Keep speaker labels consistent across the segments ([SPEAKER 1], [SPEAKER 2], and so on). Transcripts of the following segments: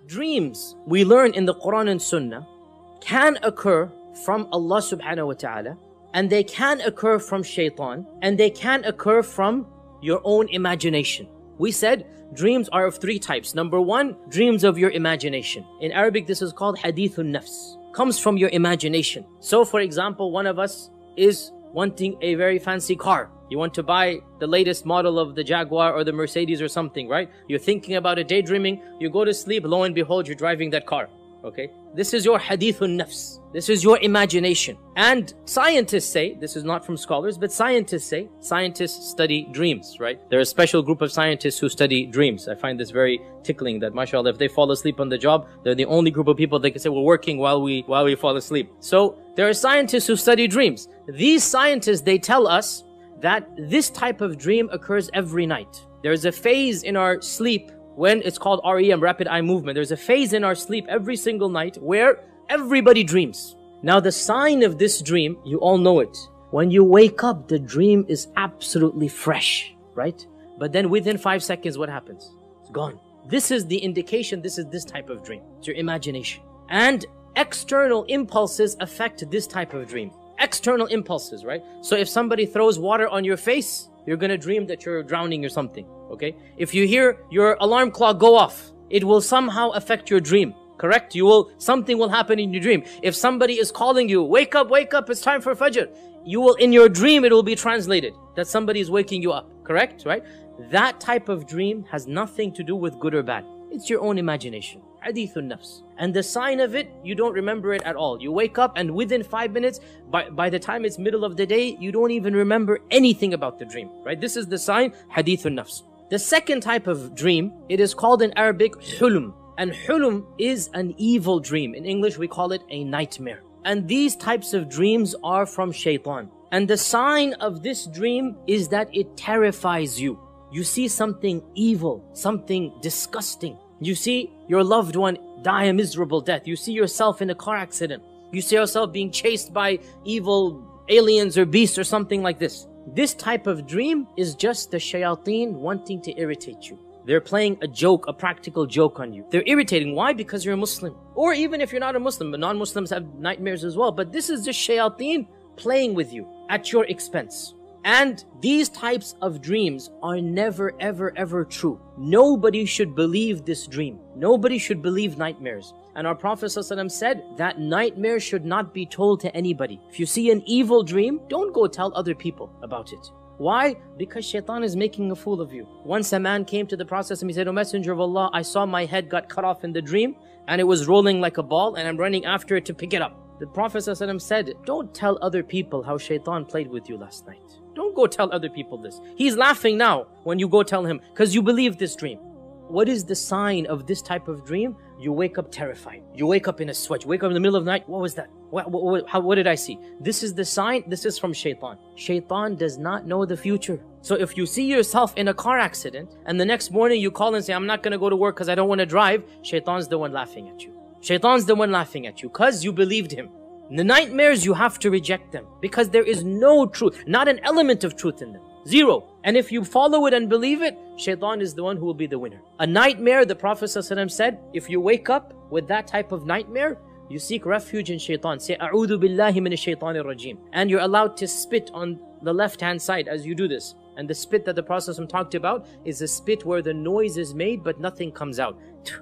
[SPEAKER 1] Dreams, we learn in the Quran and Sunnah, can occur from Allah subhanahu wa ta'ala, and they can occur from shaitan, and they can occur from your own imagination. We said dreams are of three types. Number one, dreams of your imagination. In Arabic, this is called hadithun nafs. Comes from your imagination. So for example, one of us is wanting a very fancy car. You want to buy the latest model of the Jaguar or the Mercedes or something, right? You're thinking about it, daydreaming, you go to sleep, lo and behold, you're driving that car. Okay? This is your hadithun nafs. This is your imagination. And scientists say, this is not from scholars, but scientists say, scientists study dreams, right? There are a special group of scientists who study dreams. I find this very tickling that, mashallah, if they fall asleep on the job, they're the only group of people that can say, we're working while we fall asleep. So, there are scientists who study dreams. These scientists, they tell us that this type of dream occurs every night. There's a phase in our sleep when it's called REM, rapid eye movement. There's a phase in our sleep every single night where everybody dreams. Now the sign of this dream, you all know it. When you wake up, the dream is absolutely fresh, right? But then within 5 seconds, what happens? It's gone. This is the indication, this is this type of dream. It's your imagination. And external impulses affect this type of dream. External impulses, right? So if somebody throws water on your face, you're gonna dream that you're drowning or something, okay? If you hear your alarm clock go off, it will somehow affect your dream, correct? Something will happen in your dream. If somebody is calling you, wake up, it's time for Fajr, in your dream, it will be translated that somebody is waking you up, correct, right? That type of dream has nothing to do with good or bad. It's your own imagination. Hadithun nafs. And the sign of it, you don't remember it at all. You wake up and within 5 minutes, by the time it's middle of the day, you don't even remember anything about the dream, right? This is the sign, hadithun nafs. The second type of dream, it is called in Arabic, hulum. And hulum is an evil dream. In English, we call it a nightmare. And these types of dreams are from shaitan. And the sign of this dream is that it terrifies you. You see something evil, something disgusting. You see your loved one die a miserable death. You see yourself in a car accident. You see yourself being chased by evil aliens or beasts or something like this. This type of dream is just the shayateen wanting to irritate you. They're playing a joke, a practical joke on you. They're irritating. Why? Because you're a Muslim. Or even if you're not a Muslim, but non-Muslims have nightmares as well. But this is just shayateen playing with you at your expense. And these types of dreams are never, ever, ever true. Nobody should believe this dream. Nobody should believe nightmares. And our Prophet ﷺ said that nightmare should not be told to anybody. If you see an evil dream, don't go tell other people about it. Why? Because shaitan is making a fool of you. Once a man came to the Prophet and he said, "O Messenger of Allah, I saw my head got cut off in the dream and it was rolling like a ball and I'm running after it to pick it up." The Prophet ﷺ said, don't tell other people how shaitan played with you last night. Don't go tell other people this. He's laughing now when you go tell him because you believe this dream. What is the sign of this type of dream? You wake up terrified. You wake up in a sweat. You wake up in the middle of the night. What was that? What did I see? This is the sign. This is from shaitan. Shaitan does not know the future. So if you see yourself in a car accident and the next morning you call and say, "I'm not going to go to work because I don't want to drive," shaitan's the one laughing at you. Shaitan's the one laughing at you because you believed him. The nightmares, you have to reject them because there is no truth, not an element of truth in them. Zero. And if you follow it and believe it, shaitan is the one who will be the winner. A nightmare, the Prophet ﷺ said, if you wake up with that type of nightmare, you seek refuge in shaitan. Say, "A'udhu billahi minash shaitanir rajim." And you're allowed to spit on the left-hand side as you do this. And the spit that the Prophet ﷺ talked about is a spit where the noise is made but nothing comes out.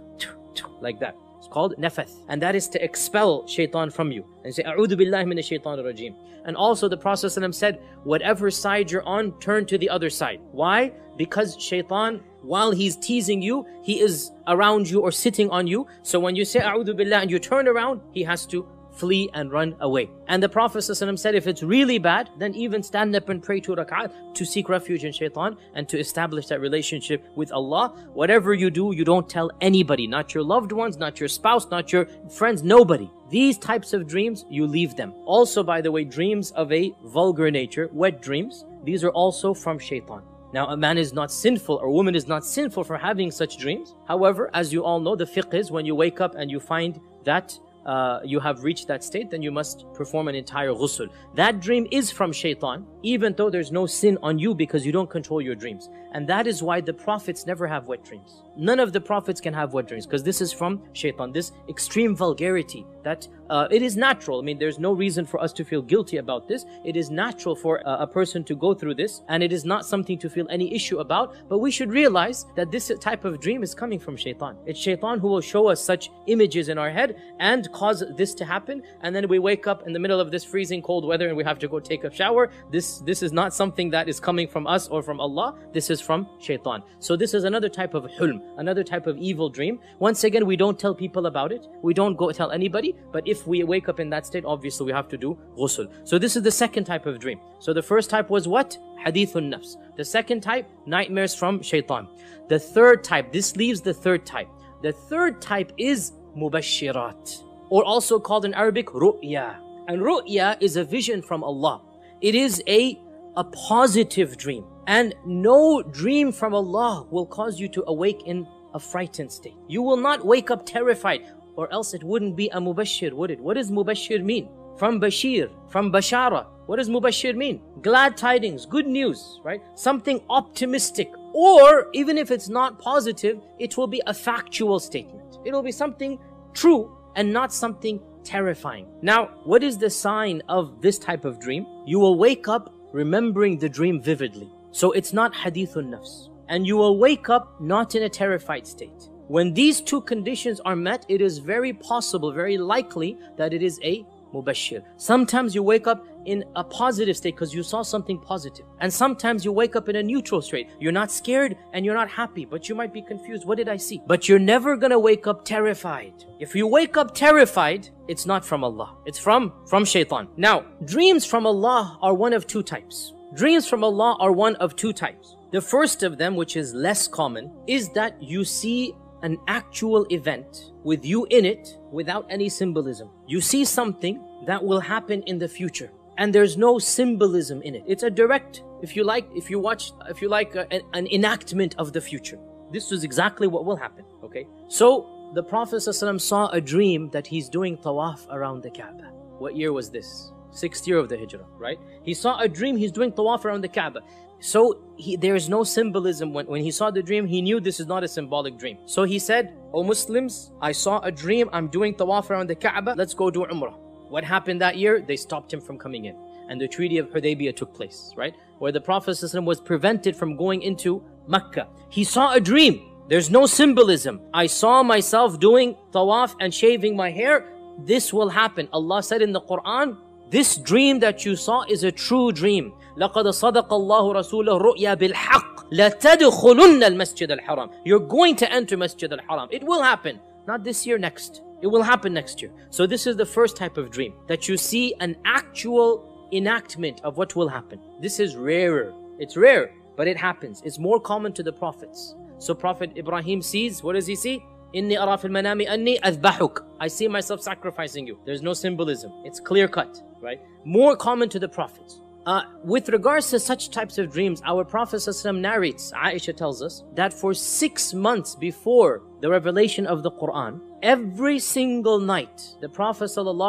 [SPEAKER 1] Like that. It's called nafath. And that is to expel shaitan from you. And say, "A'udhu billahi minash shaitanir rajim." And also the Prophet ﷺ said, whatever side you're on, turn to the other side. Why? Because shaitan, while he's teasing you, he is around you or sitting on you. So when you say "A'udhu billah" and you turn around, he has to flee and run away. And the Prophet ﷺ said, if it's really bad, then even stand up and pray 2 rak'at to seek refuge in shaitan and to establish that relationship with Allah. Whatever you do, you don't tell anybody, not your loved ones, not your spouse, not your friends, nobody. These types of dreams, you leave them. Also, by the way, dreams of a vulgar nature, wet dreams, these are also from shaitan. Now, a man is not sinful or a woman is not sinful for having such dreams. However, as you all know, the fiqh is when you wake up and you find that you have reached that state, then you must perform an entire ghusl. That dream is from shaitan, even though there's no sin on you because you don't control your dreams. And that is why the prophets never have wet dreams. none of the prophets can have wet dreams, because this is from shaitan, this extreme vulgarity that it is natural. I mean, there's no reason for us to feel guilty about this. It is natural for a person to go through this, and it is not something to feel any issue about. But we should realize that this type of dream is coming from shaitan. It's shaitan who will show us such images in our head and cause this to happen, and then we wake up in the middle of this freezing cold weather and we have to go take a shower. This is not something that is coming from us or from Allah. This is from shaitan. So this is another type of hulm, another type of evil dream. Once again, we don't tell people about it. We don't go tell anybody. But if we wake up in that state, obviously we have to do ghusl. So this is the second type of dream. So the first type was what? Hadithun nafs. The second type, nightmares from shaitan. The third type, this leaves the third type. The third type is mubashirat, or also called in Arabic ru'ya. And ru'ya is a vision from Allah. It is a positive dream. And no dream from Allah will cause you to awake in a frightened state. You will not wake up terrified, or else it wouldn't be a mubashir, would it? What does mubashir mean? From bashir, from bashara. What does mubashir mean? Glad tidings, good news, right? Something optimistic. Or even if it's not positive, it will be a factual statement. It will be something true and not something terrifying. Now, what is the sign of this type of dream? You will wake up remembering the dream vividly. So it's not hadithun nafs. And you will wake up not in a terrified state. When these two conditions are met, it is very possible, very likely that it is a mubashir. Sometimes you wake up in a positive state because you saw something positive. And sometimes you wake up in a neutral state. You're not scared and you're not happy, but you might be confused. What did I see? But you're never gonna wake up terrified. If you wake up terrified, it's not from Allah. It's from shaitan. Now, dreams from Allah are one of two types. Dreams from Allah are one of two types. The first of them, which is less common, is that you see an actual event with you in it without any symbolism. You see something that will happen in the future and there's no symbolism in it. It's a direct, if you like an enactment of the future. This is exactly what will happen, okay? So the Prophet ﷺ saw a dream that he's doing tawaf around the Kaaba. What year was this? 6th year of the Hijrah, right? He saw a dream, he's doing tawaf around the Kaaba. So there is no symbolism. When he saw the dream, he knew this is not a symbolic dream. So he said, "O Muslims, I saw a dream, I'm doing tawaf around the Kaaba, let's go do Umrah." What happened that year? They stopped him from coming in. And the Treaty of Hudaybiyah took place, right? Where the Prophet ﷺ was prevented from going into Mecca. He saw a dream. There's no symbolism. I saw myself doing tawaf and shaving my hair. This will happen. Allah said in the Quran, this dream that you saw is a true dream. لَقَدْ صَدَقَ اللَّهُ رَسُولَهُ الرُّؤْيَا بِالْحَقِّ لَتَدْخُلُنَّ الْمَسْجِدَ الْحَرَامِ. You're going to enter Masjid al-Haram. It will happen. Not this year, next. It will happen next year. So this is the first type of dream, that you see an actual enactment of what will happen. This is rarer. It's rare, but it happens. It's more common to the prophets. So Prophet Ibrahim sees, what does he see? إِنِّي أَرَى فِي الْمَنَامِ أَنِّي أَذْبَحُكَ. I see myself sacrificing you. There's no symbolism. It's clear cut, right? More common to the prophets. With regards to such types of dreams, our Prophet ﷺ narrates, Aisha tells us, that for 6 months before the revelation of the Quran, every single night, the Prophet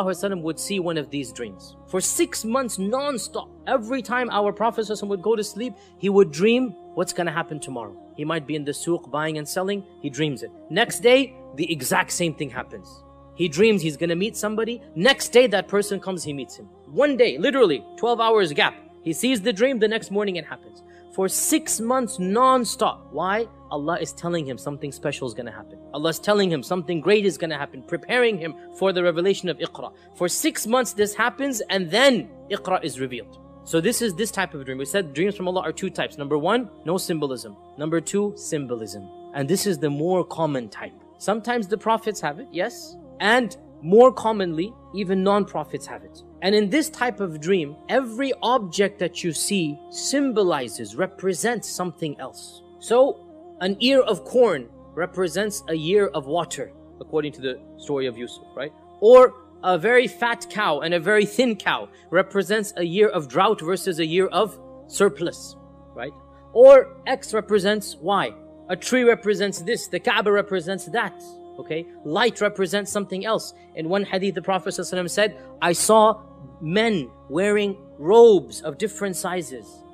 [SPEAKER 1] ﷺ would see one of these dreams. For 6 months non-stop, every time our Prophet ﷺ would go to sleep, he would dream what's going to happen tomorrow. He might be in the souk buying and selling, he dreams it. Next day, the exact same thing happens. He dreams he's going to meet somebody. Next day, that person comes, he meets him. One day, literally, 12 hours gap. He sees the dream, the next morning it happens. For 6 months non-stop. Why? Allah is telling him something special is going to happen. Allah is telling him something great is going to happen, preparing him for the revelation of Iqra. For 6 months this happens, and then Iqra is revealed. So this is this type of dream. We said dreams from Allah are two types. Number one, no symbolism. Number two, symbolism. And this is the more common type. Sometimes the prophets have it, yes. And more commonly, even non-prophets have it. And in this type of dream, every object that you see symbolizes, represents something else. So, an ear of corn represents a year of water, according to the story of Yusuf, right? Or a very fat cow and a very thin cow represents a year of drought versus a year of surplus, right? Or X represents Y. A tree represents this, the Kaaba represents that. Okay, light represents something else. In one hadith, the Prophet ﷺ said, I saw men wearing robes of different sizes.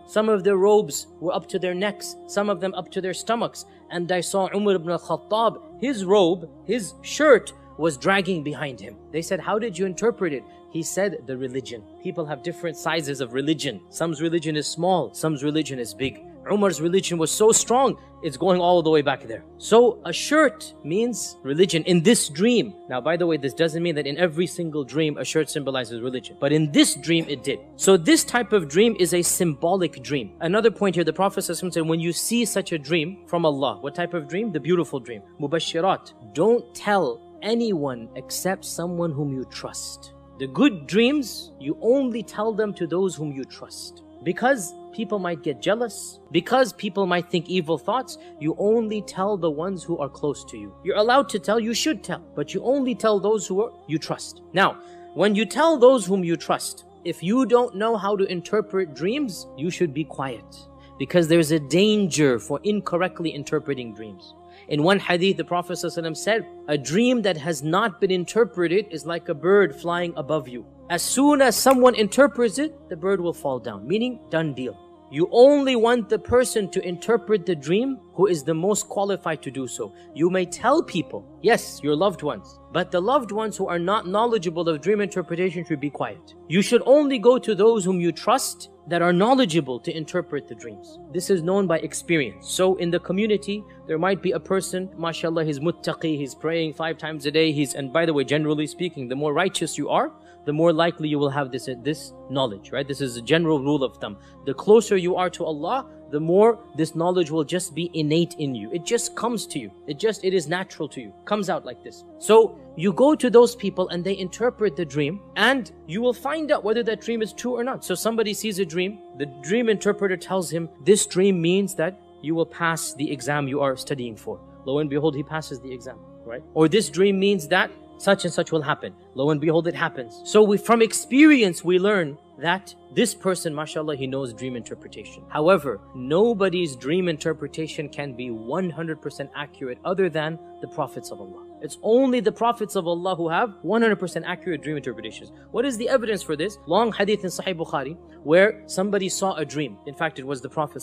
[SPEAKER 1] Some of their robes were up to their necks, some of them up to their stomachs. And I saw Umar ibn al-Khattab, his robe, his shirt was dragging behind him. They said, how did you interpret it? He said, the religion. People have different sizes of religion. Some's religion is small, some's religion is big. Umar's religion was so strong, it's going all the way back there. So a shirt means religion in this dream. Now, by the way, this doesn't mean that in every single dream a shirt symbolizes religion. But in this dream, it did. So this type of dream is a symbolic dream. Another point here, the Prophet ﷺ said, when you see such a dream from Allah, what type of dream? The beautiful dream. Mubashirat. Don't tell anyone except someone whom you trust. The good dreams, you only tell them to those whom you trust. Because people might get jealous, because people might think evil thoughts, you only tell the ones who are close to you. You're allowed to tell, you should tell, but you only tell those who you trust. Now, when you tell those whom you trust, if you don't know how to interpret dreams, you should be quiet. Because there's a danger for incorrectly interpreting dreams. In one hadith, the Prophet ﷺ said, a dream that has not been interpreted is like a bird flying above you. As soon as someone interprets it, the bird will fall down, meaning done deal. You only want the person to interpret the dream who is the most qualified to do so. You may tell people, yes, your loved ones, but the loved ones who are not knowledgeable of dream interpretation should be quiet. You should only go to those whom you trust that are knowledgeable to interpret the dreams. This is known by experience. So in the community, there might be a person, mashallah, he's muttaqi, he's praying 5 times a day, and by the way, generally speaking, the more righteous you are, the more likely you will have this knowledge, right? This is a general rule of thumb. The closer you are to Allah, the more this knowledge will just be innate in you. It just comes to you. It is natural to you. Comes out like this. So you go to those people and they interpret the dream, and you will find out whether that dream is true or not. So somebody sees a dream, the dream interpreter tells him, this dream means that you will pass the exam you are studying for. Lo and behold, he passes the exam, right? Or this dream means that such and such will happen. Lo and behold, it happens. So from experience, we learn that this person, mashallah, he knows dream interpretation. However, nobody's dream interpretation can be 100% accurate other than the prophets of Allah. It's only the prophets of Allah who have 100% accurate dream interpretations. What is the evidence for this? Long hadith in Sahih Bukhari, where somebody saw a dream. In fact, it was the Prophet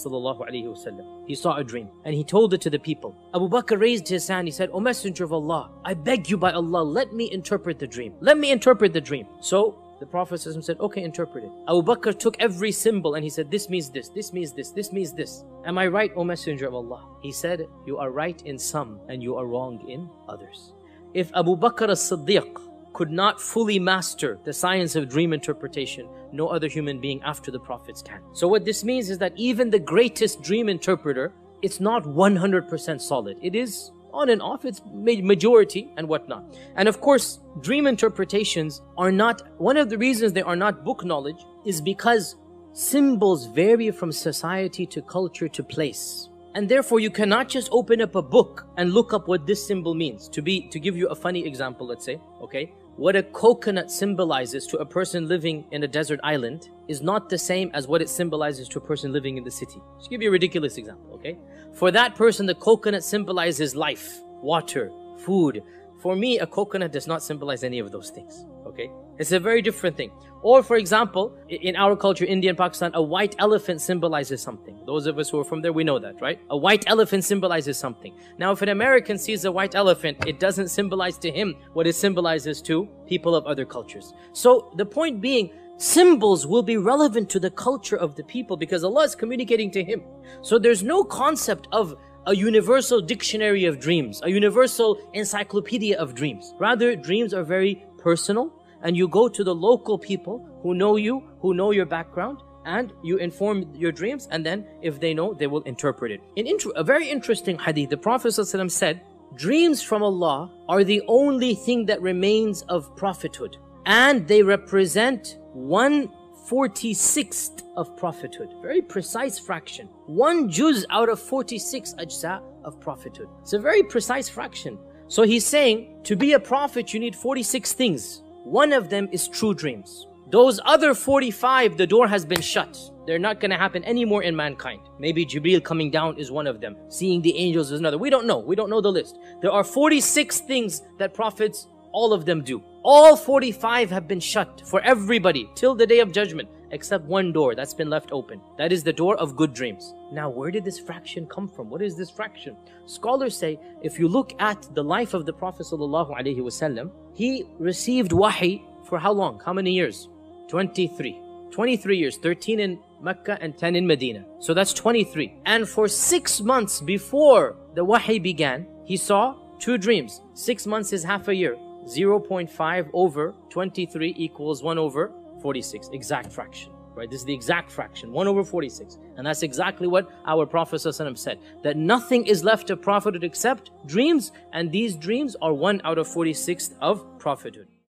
[SPEAKER 1] ﷺ. He saw a dream and he told it to the people. Abu Bakr raised his hand. He said, O Messenger of Allah, I beg you by Allah, let me interpret the dream. Let me interpret the dream. So the Prophet ﷺ said, okay, interpret it. Abu Bakr took every symbol and he said, this means this, this means this, this means this. Am I right, O Messenger of Allah? He said, you are right in some and you are wrong in others. If Abu Bakr as-Siddiq could not fully master the science of dream interpretation, no other human being after the prophets can. So what this means is that even the greatest dream interpreter, it's not 100% solid. It is on and off, it's majority and whatnot. And of course, dream interpretations are not, one of the reasons they are not book knowledge is because symbols vary from society to culture to place. And therefore, you cannot just open up a book and look up what this symbol means. To give you a funny example, let's say, okay? What a coconut symbolizes to a person living in a desert island is not the same as what it symbolizes to a person living in the city. Just give you a ridiculous example, okay? For that person, the coconut symbolizes life, water, food. For me, a coconut does not symbolize any of those things, okay? It's a very different thing. Or for example, in our culture, India and Pakistan, a white elephant symbolizes something. Those of us who are from there, we know that, right? A white elephant symbolizes something. Now, if an American sees a white elephant, it doesn't symbolize to him what it symbolizes to people of other cultures. So the point being, symbols will be relevant to the culture of the people because Allah is communicating to him. So there's no concept of a universal dictionary of dreams, a universal encyclopedia of dreams. Rather, dreams are very personal, and you go to the local people who know you, who know your background, and you inform your dreams, and then if they know, they will interpret it. In a very interesting hadith, the Prophet ﷺ said, dreams from Allah are the only thing that remains of prophethood, and they represent 1/46th of prophethood. Very precise fraction. 1 juz out of 46 ajza of prophethood. It's a very precise fraction. So he's saying, to be a prophet, you need 46 things. One of them is true dreams. Those other 45, the door has been shut. They're not going to happen anymore in mankind. Maybe Jibreel coming down is one of them. Seeing the angels is another. We don't know. We don't know the list. There are 46 things that prophets, all of them do. All 45 have been shut for everybody till the day of judgment. except one door that's been left open. That is the door of good dreams. Now, where did this fraction come from? What is this fraction? Scholars say, if you look at the life of the Prophet ﷺ, he received wahi for how long? How many years? 23. 23 years, 13 in Mecca and 10 in Medina. So that's 23. And for 6 months before the wahi began, he saw 2 dreams. 6 months is half a year. 0.5 over 23 equals 1 over 46. Exact fraction. Right? This is the exact fraction. 1 over 46. And that's exactly what our Prophet ﷺ said. That nothing is left of prophethood except dreams. And these dreams are 1 out of 46 of prophethood.